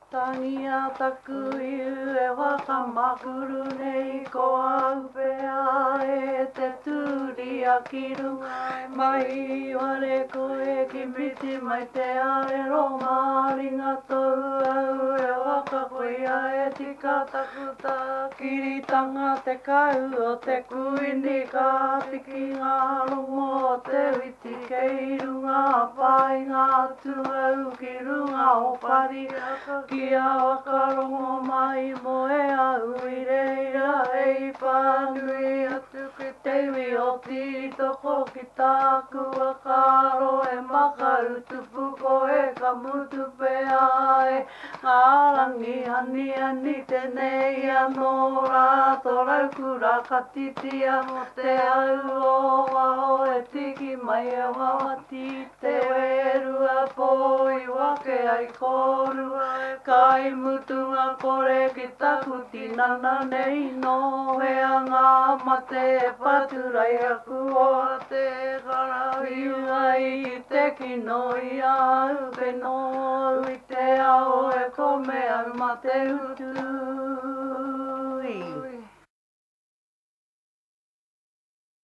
Tangia taku iu e waka makuru nei ko au pea e te turi a ki runga e mai wale koe ki miti mai te arero maringa tou au e waka koia e tika taku ta kiritanga te kau o te kuini ka tiki ngā rongo o te witi kei runga pai ngā tuau ki runga o pari kia wakarongo mai mo e au i reira e pānui atu ki te iwi o titoko ki tāku wakaro e makaru tupu ko e ka mutu pea e ngārangi ani ani tenei anō rāto raukura ka titia mo te au o wao e tiki mai e wawati te werua po i wake ai korua e kai mutunga kore ki taku tinana nei no hea ngā mate e paturai aku o te karahiu ai i te kino i au ke no i te ao e kome au ma te utu.